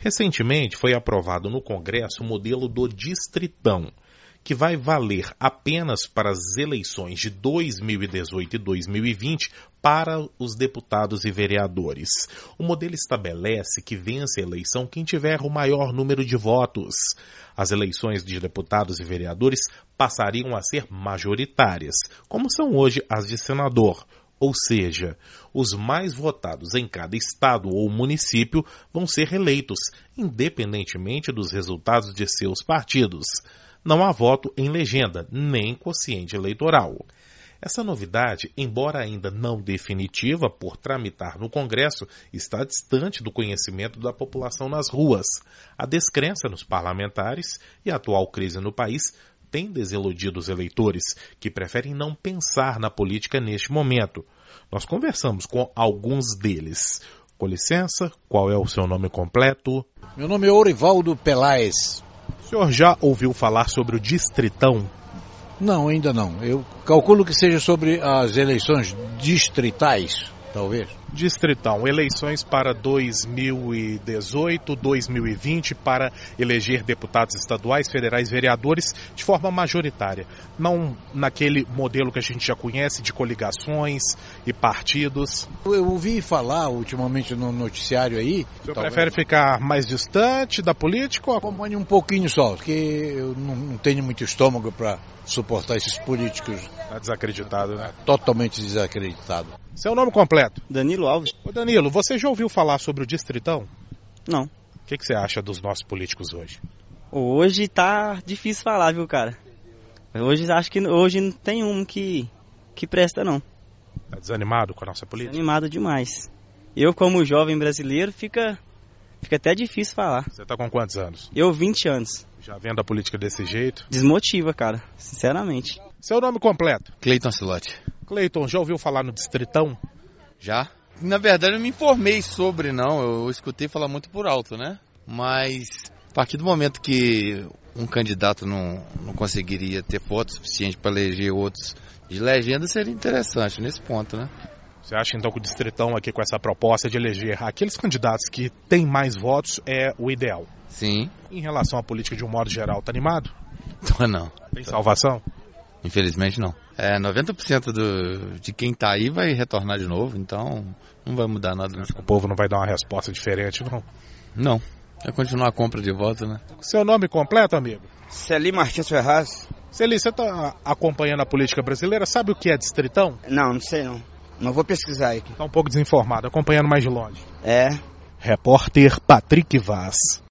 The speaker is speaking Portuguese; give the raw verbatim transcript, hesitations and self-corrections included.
Recentemente foi aprovado no Congresso o modelo do Distritão, que vai valer apenas para as eleições de dois mil e dezoito e dois mil e vinte para os deputados e vereadores. O modelo estabelece que vence a eleição quem tiver o maior número de votos. As eleições de deputados e vereadores passariam a ser majoritárias, como são hoje as de senador. Ou seja, os mais votados em cada estado ou município vão ser eleitos, independentemente dos resultados de seus partidos. Não há voto em legenda, nem quociente eleitoral. Essa novidade, embora ainda não definitiva por tramitar no Congresso, está distante do conhecimento da população nas ruas. A descrença nos parlamentares e a atual crise no país tem desiludido os eleitores, que preferem não pensar na política neste momento. Nós conversamos com alguns deles. Com licença, qual é o seu nome completo? Meu nome é Orivaldo Pelaes. O senhor já ouviu falar sobre o Distritão? Não, ainda não. Eu calculo que seja sobre as eleições distritais, talvez. Distritão, eleições para dois mil e dezoito, dois mil e vinte para eleger deputados estaduais, federais, vereadores de forma majoritária. Não naquele modelo que a gente já conhece de coligações e partidos. Eu ouvi falar ultimamente no noticiário aí. O senhor prefere ficar mais distante da política? Ou... Acompanhe um pouquinho só, porque eu não, não tenho muito estômago para suportar esses políticos. Está desacreditado, né? Totalmente desacreditado. Seu nome completo? Danilo Alves. Ô Danilo, você já ouviu falar sobre o Distritão? Não. O que, que você acha dos nossos políticos hoje? Hoje tá difícil falar, viu, cara? Hoje acho que hoje não tem um que, que presta, não. Tá desanimado com a nossa política? Desanimado demais. Eu, como jovem brasileiro, fica, fica até difícil falar. Você tá com quantos anos? Eu, vinte anos. Já vendo a política desse jeito? Desmotiva, cara, sinceramente. Seu nome completo? Cleiton Silotti. Cleiton, já ouviu falar no Distritão? Já. Na verdade, eu não me informei sobre, não. Eu escutei falar muito por alto, né? Mas, a partir do momento que um candidato não, não conseguiria ter votos suficientes para eleger outros de legenda, seria interessante nesse ponto, né? Você acha, então, que o Distritão aqui, com essa proposta de eleger aqueles candidatos que têm mais votos, é o ideal? Sim. Em relação à política de um modo geral, tá animado? Tô não. Tem salvação? Infelizmente não. É, noventa por cento do, de quem tá aí vai retornar de novo, então não vai mudar nada. Não. O povo não vai dar uma resposta diferente, não? Não. Vai continuar a compra de votos, né? Seu nome completo, amigo? Celi Martins Ferraz. Celi, você tá acompanhando a política brasileira? Sabe o que é Distritão? Não, não sei não. Mas vou pesquisar aqui. Tá um pouco desinformado, acompanhando mais de longe. É. Repórter Patrick Vaz.